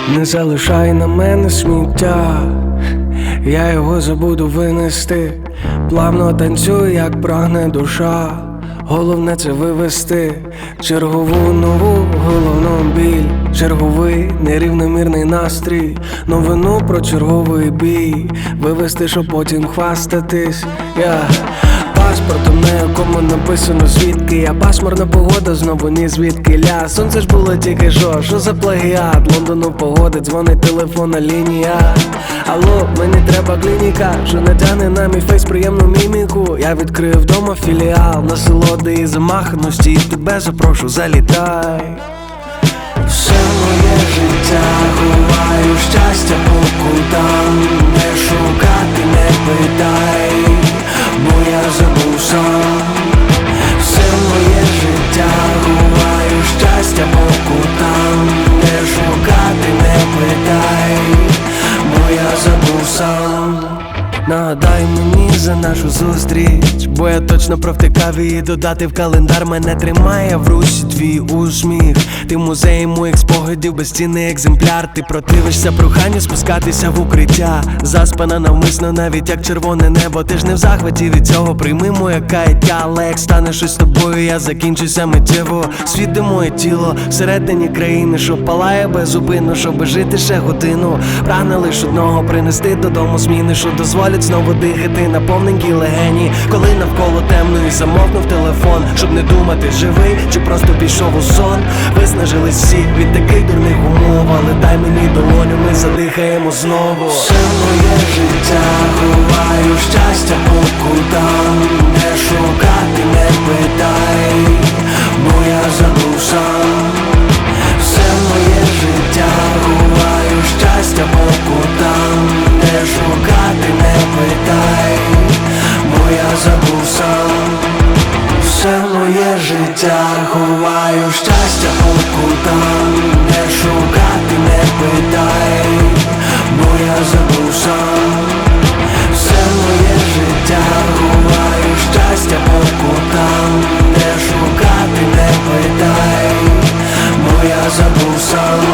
Не залишай на мене сміття, я його забуду винести. Плавно танцюю, як прагне душа. Головне це вивести чергову нову головну біль, черговий нерівномірний настрій, новину про черговий бій, вивести, щоб потім хвастатись. Паспортом, на якому написано звідки я. Пасмурна погода, знову ні звідкиля. Сонце ж було тільки що за плагіат? Лондону погоди, дзвонить телефонна лінія. Алло, мені треба клініка, що натягне на мій фейс приємну міміку. Я відкрию вдома філіал, насолоди і замаханості, і тебе запрошу, залітай. Все моє життя ховаю щастя по кутам, не шукати, не питай, бо я забув сам. Все моє життя ховаю щастя по кутам, не шукати, не питай, бо я забув сам. Нагадай мені за нашу зустріч, бо я точно провтикав її додати в календар. Мене тримає в руці твій усміх. Ти музей моїх спогадів, безцінний екземпляр. Ти противишся проханню спускатися в укриття. Заспана навмисно, навіть як червоне небо. Ти ж не в захваті від цього, прийми моє каяття. Але як стане щось з тобою, я закінчуся миттєво. Світ де моє тіло, всередині країни, що палає беззупинно, щоби жити ще годину. Прагне лиш одного, принести додому зміни, що дозволять знову дихати на повненькій легені. Коли навколо темно і замовкнув телефон, щоб не думати, живий чи просто пішов у сон. Виснажились всі від таких дурних умов, але дай мені долоню, ми задихаємо знову. Все моє життя ховаю щастя по кутам, не шукати, не питай, бо я забув сам. Все моє життя ховаю щастя по кутам, не шукати, не питай, бо я забув сам. Все моє життя ховаю щастя по кутам, не шукати, не питай, бо я забув сам. Все моє життя ховаю щастя по кутам, не шукати, не питай, бо я забув сам.